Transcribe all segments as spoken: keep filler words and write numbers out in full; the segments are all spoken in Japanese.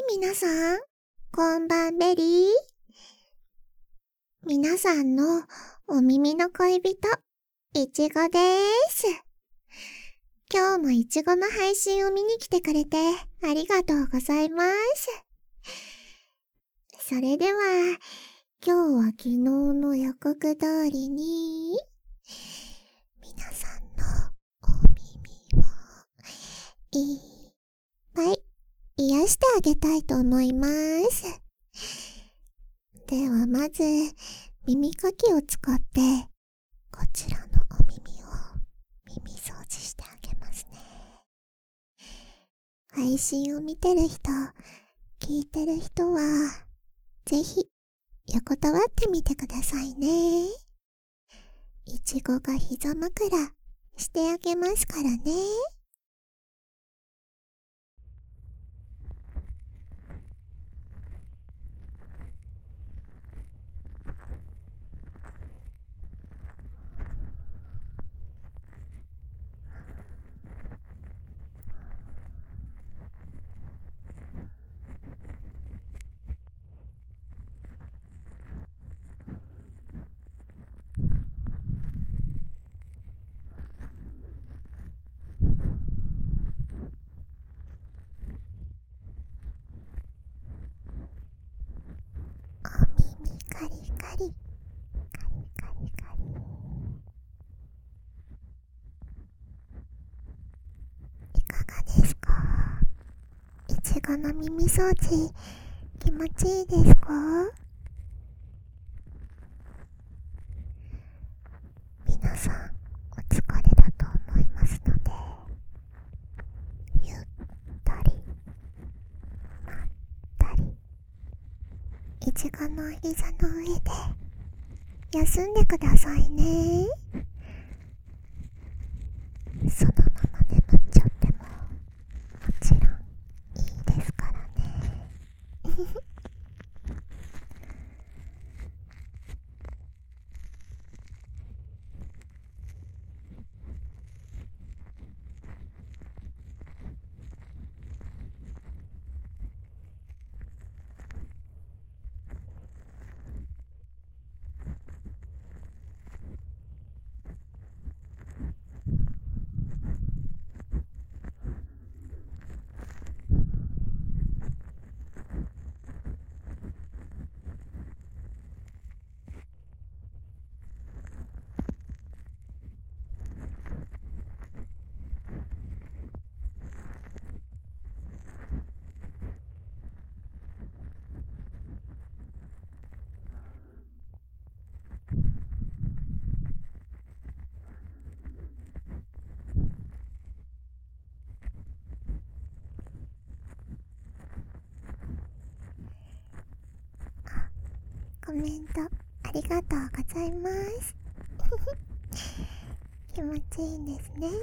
皆さん、こんばんベリー。皆さんのお耳の恋人、いちごでーす。今日もいちごの配信を見に来てくれてありがとうございます。それでは、今日は昨日の予告通りに、皆さんのお耳をいっぱい癒してあげたいと思います。ではまず、耳かきを使って、こちらのお耳を耳掃除してあげますね。配信を見てる人、聞いてる人は、ぜひ横たわってみてくださいね。いちごが膝枕してあげますからね。お耳カリカリカリカリカリ。いかがですか？いちごの耳掃除気持ちいいですか？皆さんお疲れだと思いますので、ゆったりまったりいちごの膝の上で休んでくださいね。そのまま眠っちゃってももちろんいいですからね。コメントありがとうございます。気持ちいいんですね。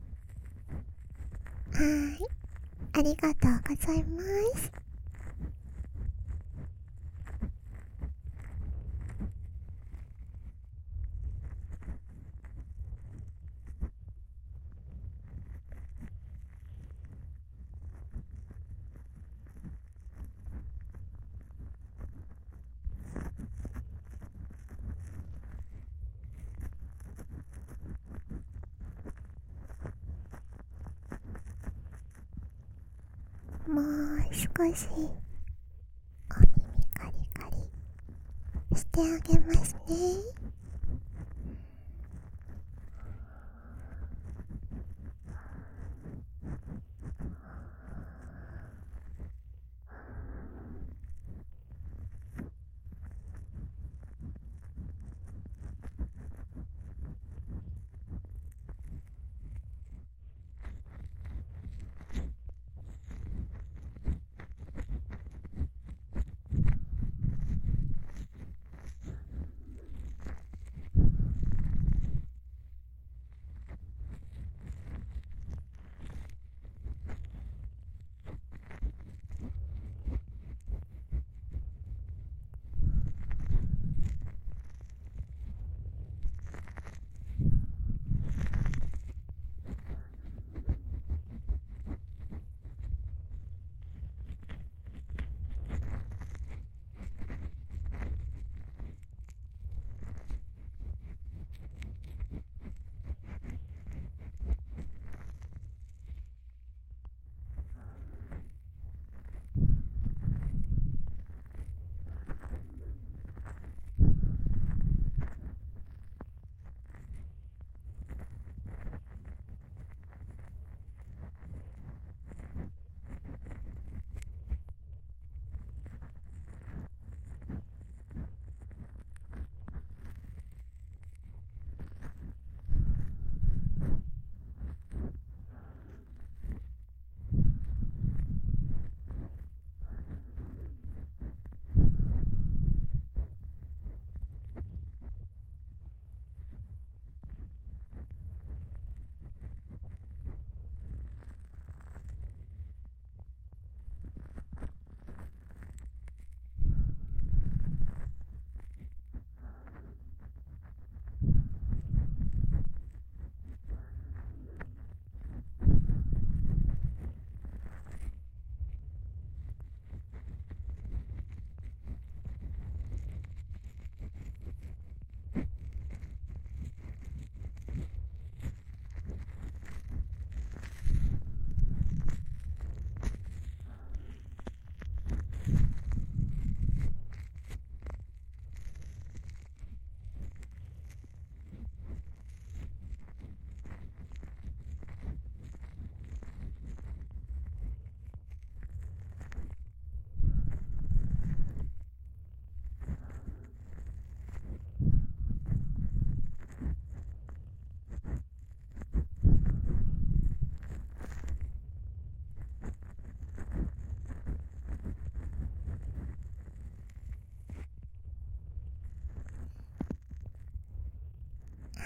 はーい、ありがとうございます。もう少しお耳カリカリしてあげますね。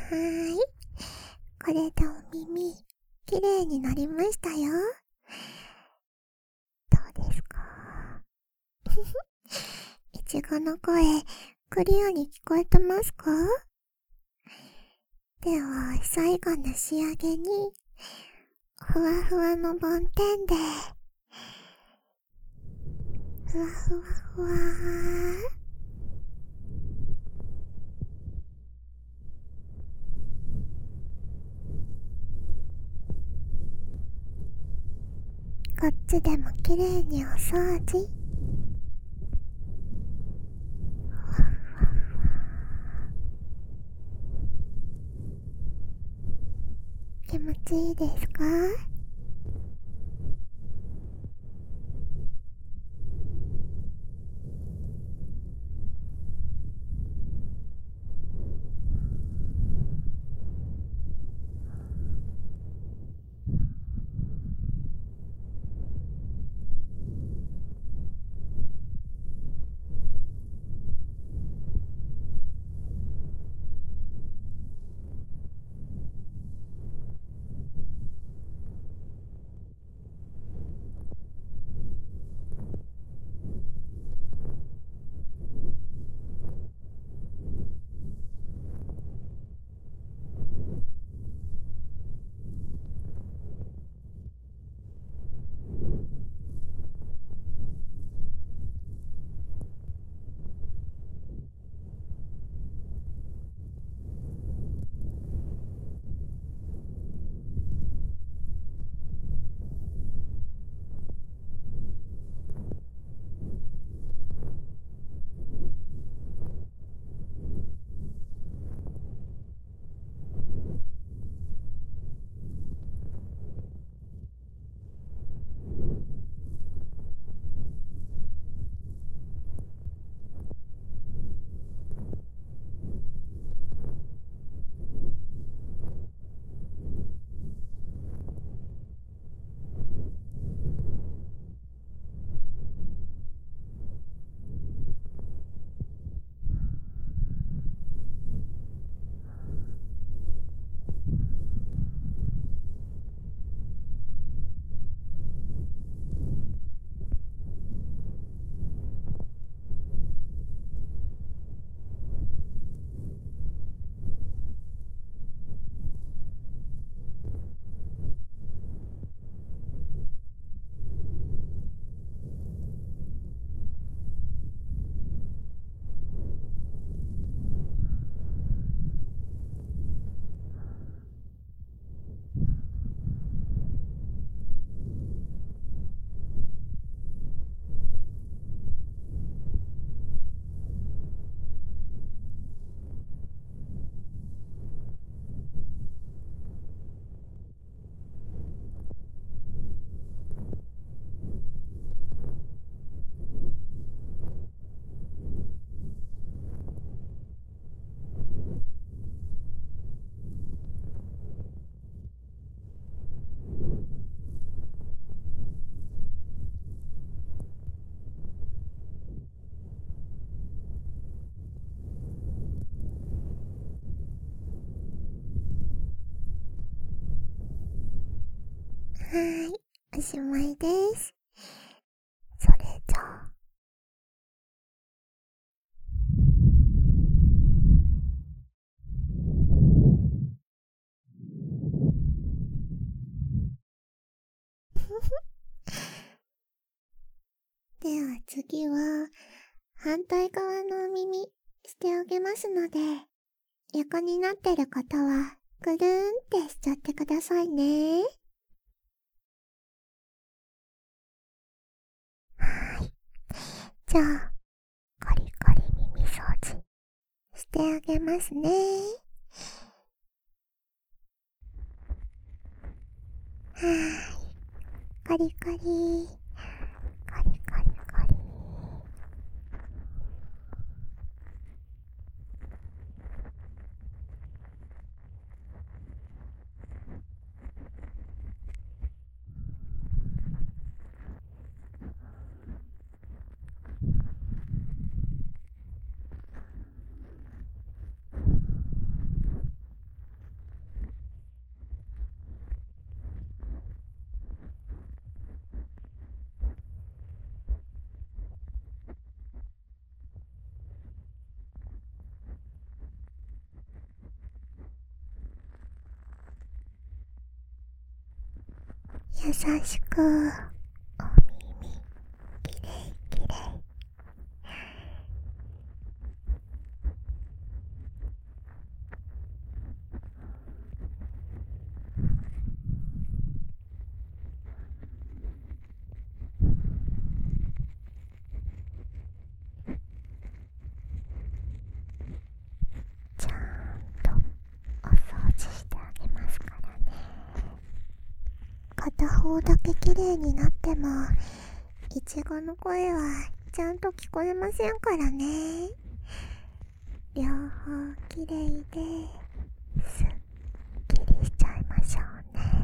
ーい。これでお耳、きれいになりましたよ。どうですか？いちごの声、クリアに聞こえてますか？では、最後の仕上げに、ふわふわの梵天で、ふわふわふわー。こっちでもきれいにお掃除。気持ちいいですか？はーい、おしまいです。それじゃあ。では次は、反対側のお耳してあげますので、横になってる方は、ぐるーんってしちゃってくださいね。はーい。じゃあ、コリコリ耳掃除してあげますね。はーい。コリコリ。コリコリコリ。 しく、お耳、きれいきれい。ちゃんとお掃除してあげますからね。片方だけきれいになっても、いちごの声はちゃんと聞こえませんからね。両方きれいですっきりしちゃいましょうね。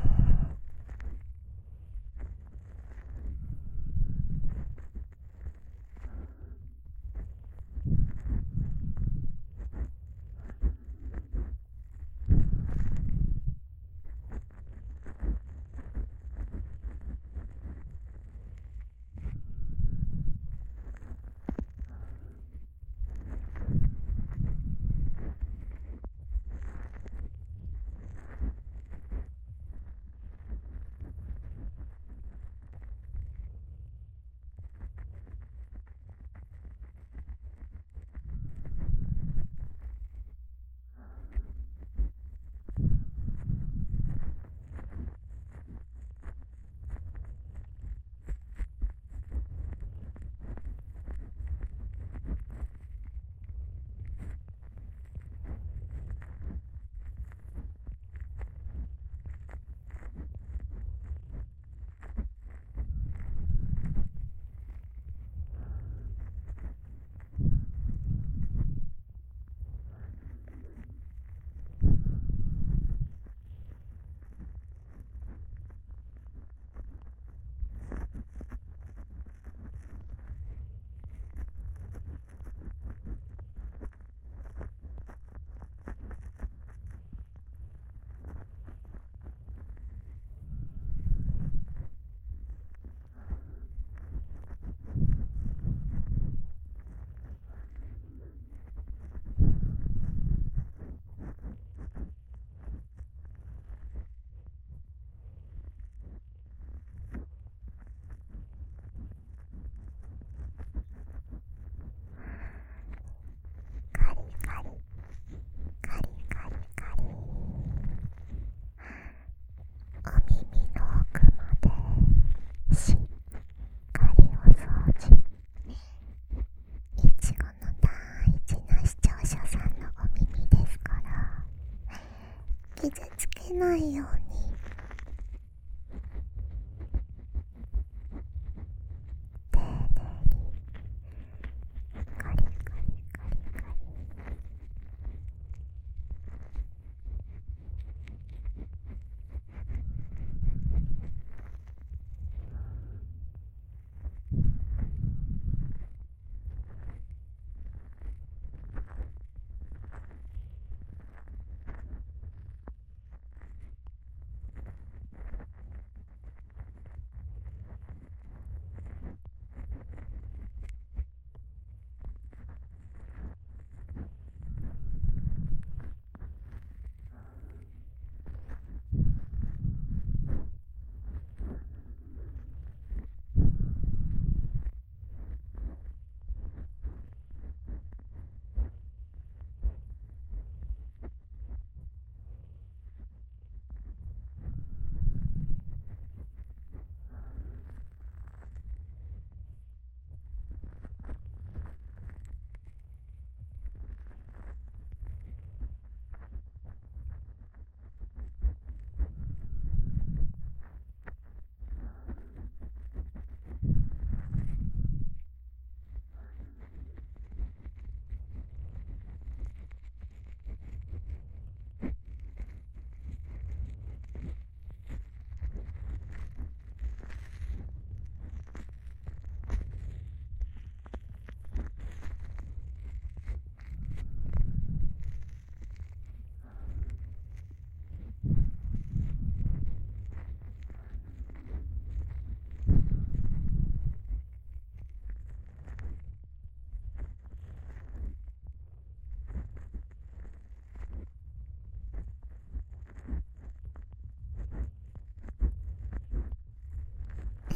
カリカリカリカリカリ、お耳の奥までしっかりお掃除。いちごの大事な視聴者さんのお耳ですから、傷つけないように丁寧にカリカリカリカリ。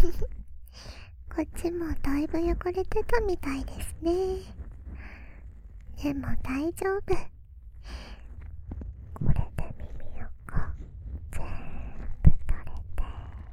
こっちもだいぶ汚れてたみたいですね。でも大丈夫。これで耳垢全部取れて、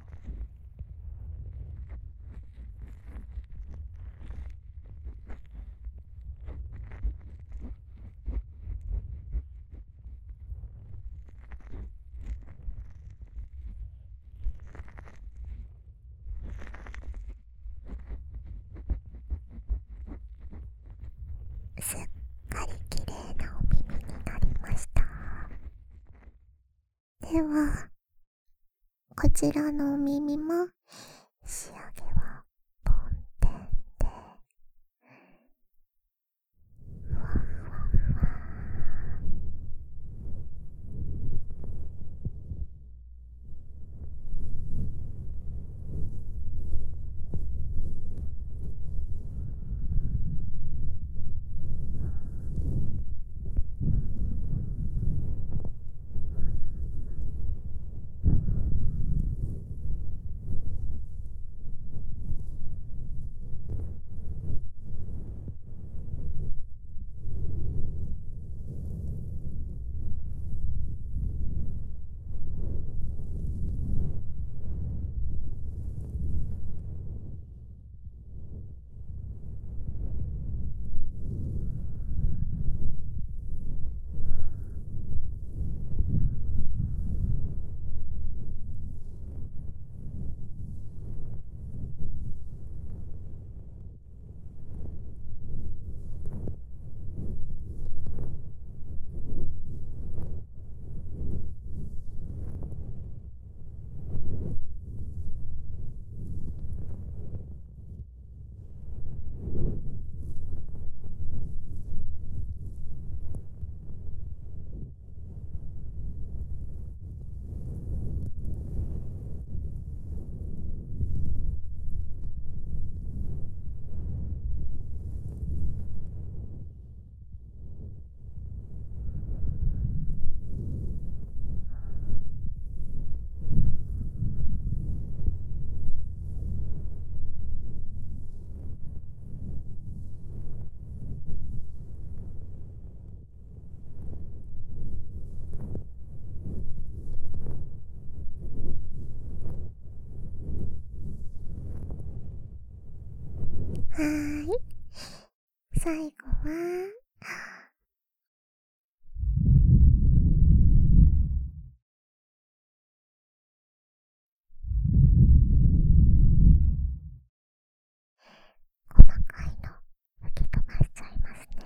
すっかり綺麗なお耳になりました。ではこちらのお耳も仕上げはポンテンでふわふわふわ。はーい、最後は細かいの吹き飛ばしちゃいますね。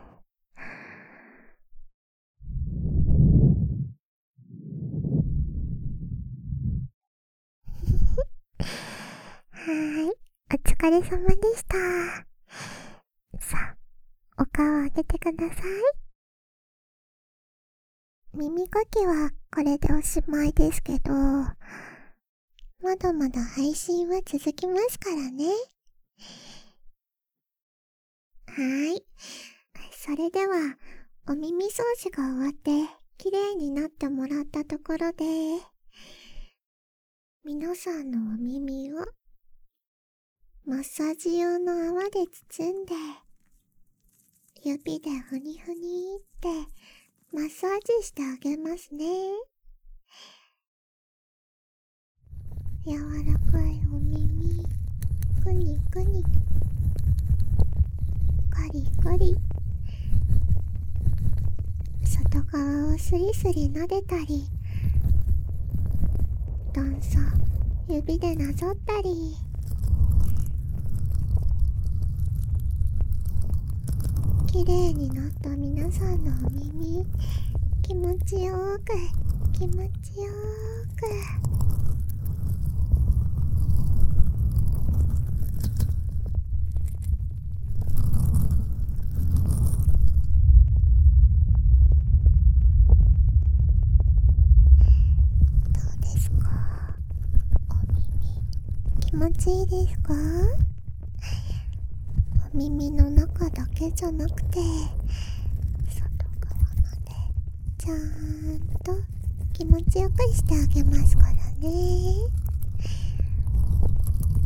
はーい、お疲れ様でした。さあ、お顔を上げてください。耳かきはこれでおしまいですけど、まだまだ配信は続きますからね。はーい。それでは、お耳掃除が終わって綺麗になってもらったところで、皆さんのお耳をマッサージ用の泡で包んで、指でふにふにってマッサージしてあげますね。柔らかいお耳、くにくに、カリカリ、外側をスリスリ撫でたり、段差指でなぞったり、綺麗になった皆さんのお耳、気持ちよーく気持ちよーくどうですか？お耳気持ちいいですか？お耳の中だけじゃなくて、外側までちゃんと気持ちよくしてあげますからね。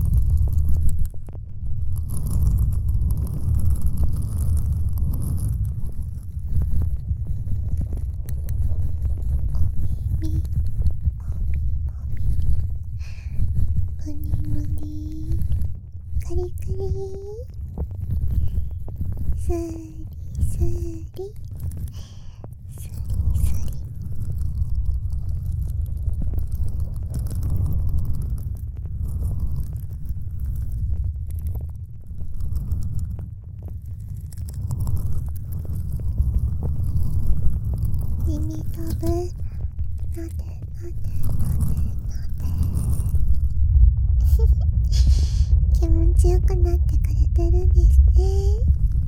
カリカリ。スリスリ。スリスリ。耳飛ぶ。なでなでなでなで。気持ちよくなってくれてるんですね。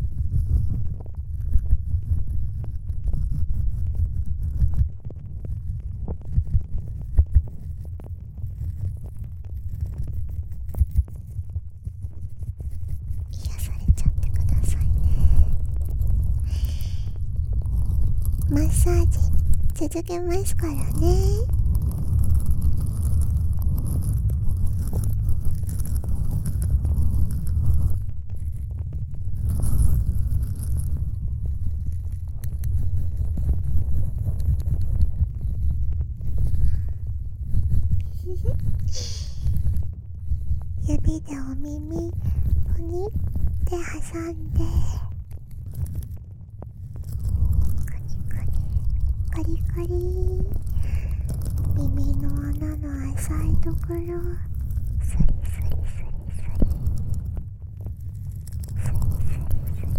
癒されちゃってくださいね。マッサージ続けますからね。指でお耳ポニって挟んで、カニカニカリカリ。耳の穴の浅いところ、スリスリスリスリスリスリスリ。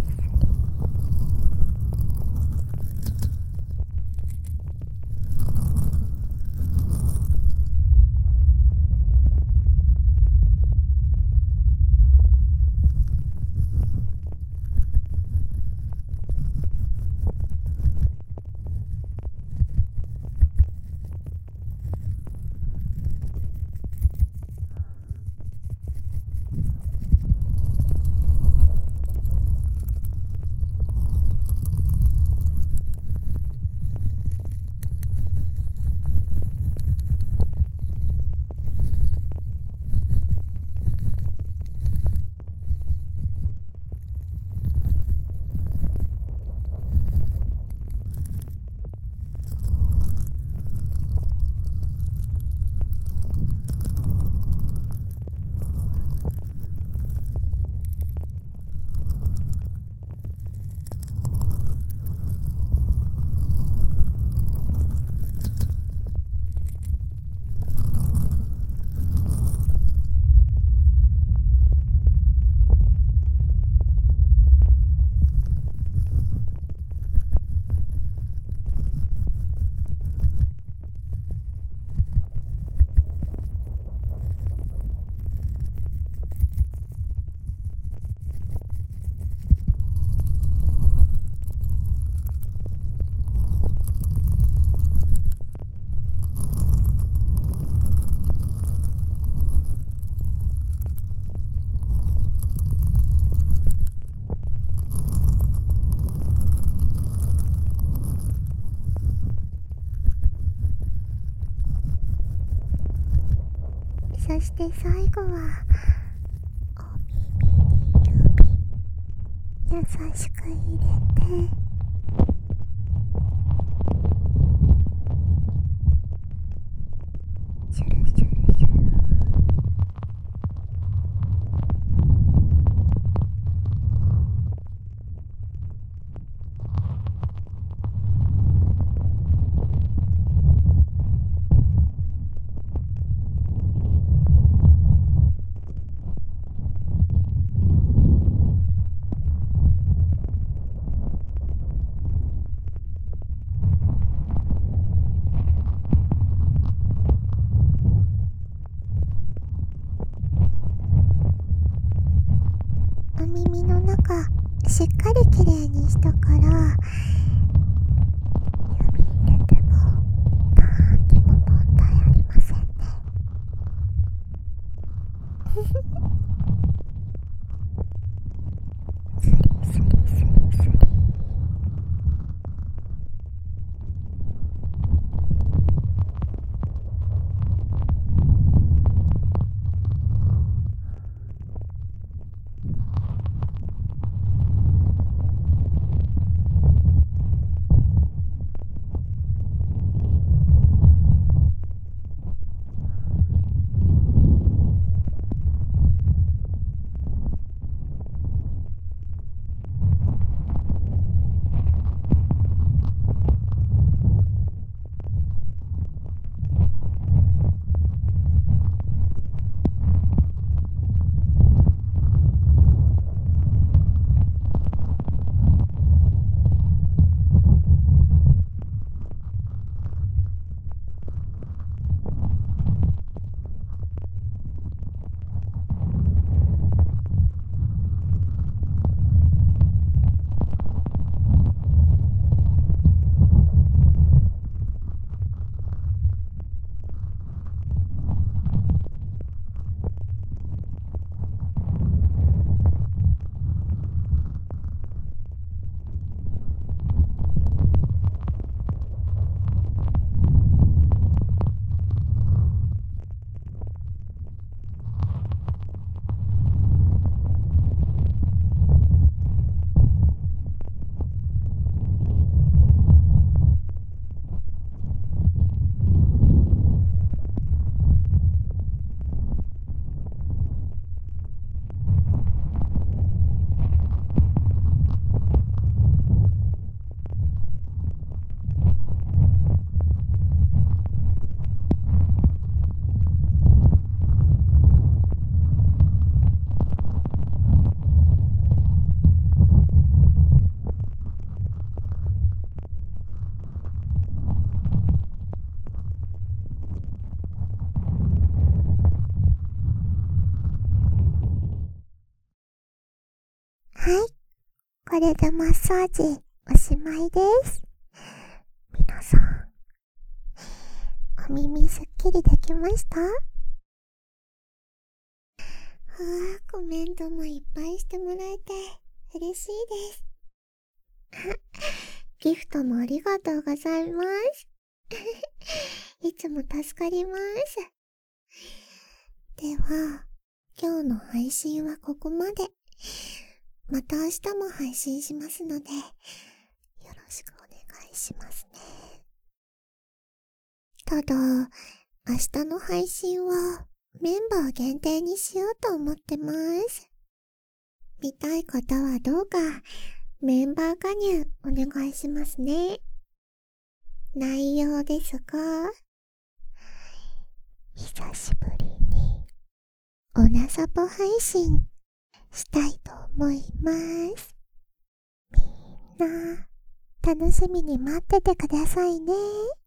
そして最後はお耳に指優しく入れて、シュルシュルシュル。お耳の中しっかりきれいにしたから、指入れてもなんにも問題ありませんね。スリスリスリスリ。 これでマッサージおしまいです。皆さん、お耳すっきりできました？はぁ、コメントもいっぱいしてもらえて嬉しいです。ギフトもありがとうございます。いつも助かります。では、今日の配信はここまで。また明日も配信しますので、よろしくお願いしますね。ただ、明日の配信はメンバー限定にしようと思ってます。見たい方はどうかメンバー加入お願いしますね。内容ですが、久しぶりにオナサポ配信したいと思います。みんな楽しみに待っててくださいね。